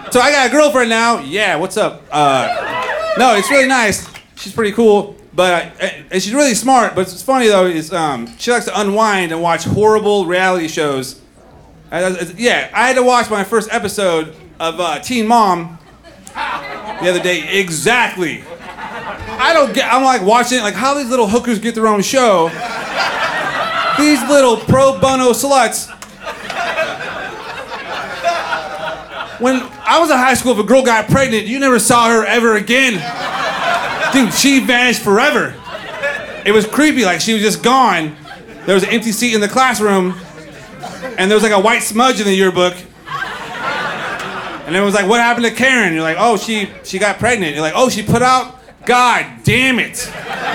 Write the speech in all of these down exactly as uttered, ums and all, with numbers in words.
So I got a girlfriend now. Yeah, what's up? Uh, no, it's really nice. She's pretty cool, but uh, and she's really smart. But what's funny though is um, she likes to unwind and watch horrible reality shows. Uh, yeah, I had to watch my first episode of uh, Teen Mom the other day. Exactly. I don't get. I'm like watching it, like how these little hookers get their own show. These little pro bono sluts. When I was in high school, if a girl got pregnant, you never saw her ever again. Dude, she vanished forever. It was creepy, like she was just gone. There was an empty seat in the classroom, and there was like a white smudge in the yearbook. And it was like, what happened to Karen? You're like, oh, she she got pregnant. You're like, oh, she put out? God damn it.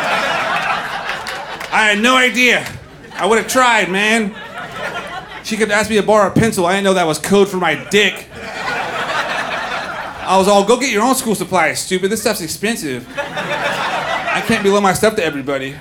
I had no idea. I would have tried, man. She could ask me to borrow a pencil. I didn't know that was code for my dick. I was all, go get your own school supplies, stupid. This stuff's expensive. I can't be loaning my stuff to everybody.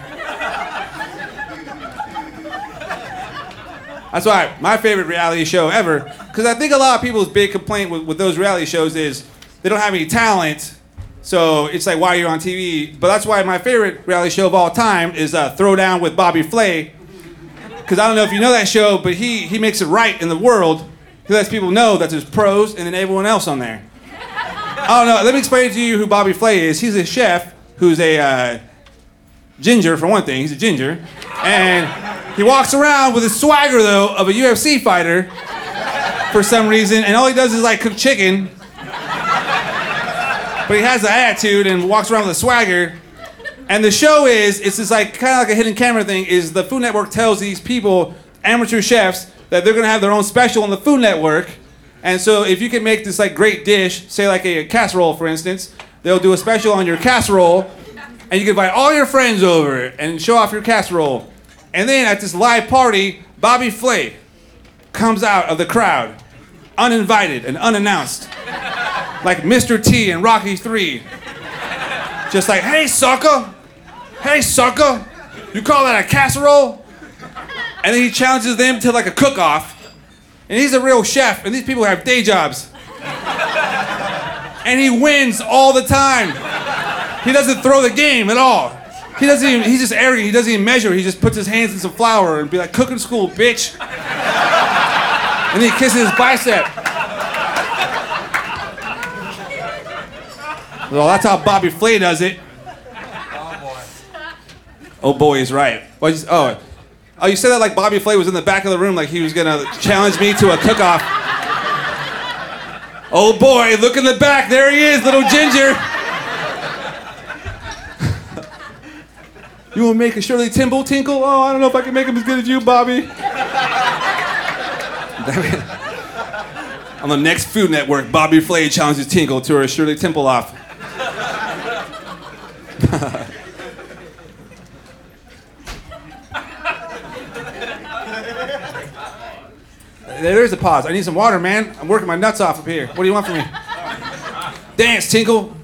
That's why my favorite reality show ever, because I think a lot of people's big complaint with, with those reality shows is they don't have any talent, so it's like, why you're on T V. But that's why my favorite reality show of all time is uh, Throwdown with Bobby Flay. Because I don't know if you know that show, but he, he makes it right in the world. He lets people know that there's pros and then everyone else on there. I don't know, let me explain to you who Bobby Flay is. He's a chef who's a uh, ginger, for one thing. He's a ginger. And he walks around with a swagger, though, of a U F C fighter for some reason. And all he does is, like, cook chicken. But he has the attitude and walks around with a swagger. And the show is, it's just like, kind of like a hidden camera thing, is the Food Network tells these people, amateur chefs, that they're going to have their own special on the Food Network. And so if you can make this like great dish, say like a casserole for instance, they'll do a special on your casserole, and you can invite all your friends over and show off your casserole. And then at this live party, Bobby Flay comes out of the crowd, uninvited and unannounced, like Mister T in Rocky three. Just like, hey sucker, hey sucker, you call that a casserole? And then he challenges them to like a cook-off. And he's a real chef, and these people have day jobs. And he wins all the time. He doesn't throw the game at all. He doesn't even, he's just arrogant, he doesn't even measure. He just puts his hands in some flour and be like, cooking school, bitch. And then he kisses his bicep. Well, that's how Bobby Flay does it. Oh boy. Oh boy is right. Well, just, oh. Oh, you said that like Bobby Flay was in the back of the room, like he was gonna challenge me to a cook-off. Oh boy, look in the back, there he is, little ginger. You wanna make a Shirley Temple tinkle? Oh, I don't know if I can make him as good as you, Bobby. On the next Food Network, Bobby Flay challenges Tinkle to her Shirley Temple off. There's a pause. I need some water, man. I'm working my nuts off up here. What do you want from me? Dance, Tinkle.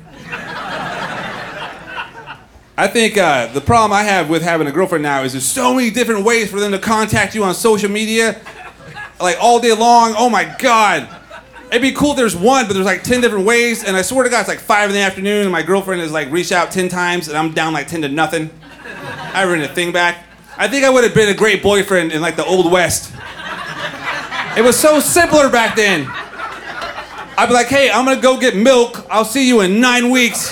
I think uh, the problem I have with having a girlfriend now is there's so many different ways for them to contact you on social media. Like all day long. Oh my God. It'd be cool if there's one, but there's like ten different ways. And I swear to God, it's like five in the afternoon and my girlfriend has like reached out ten times and I'm down like ten to nothing. I haven't written a thing back. I think I would have been a great boyfriend in like the Old West. It was so simpler back then. I'd be like, hey, I'm gonna go get milk. I'll see you in nine weeks.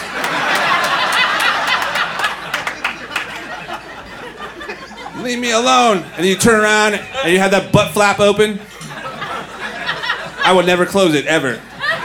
Leave me alone. And then you turn around and you have that butt flap open. I would never close it, ever.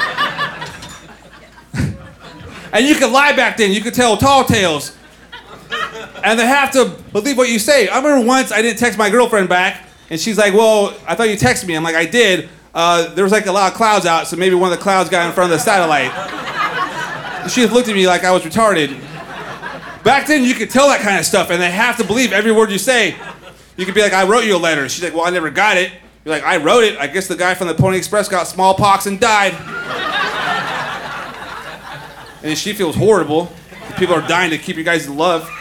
And you could lie back then. You could tell tall tales. And they have to believe what you say. I remember once I didn't text my girlfriend back. And she's like, well, I thought you texted me. I'm like, I did. Uh, there was like a lot of clouds out, so maybe one of the clouds got in front of the satellite. She just looked at me like I was retarded. Back then, you could tell that kind of stuff, and they have to believe every word you say. You could be like, I wrote you a letter. She's like, well, I never got it. You're like, I wrote it. I guess the guy from the Pony Express got smallpox and died. And she feels horrible. People are dying to keep you guys in love.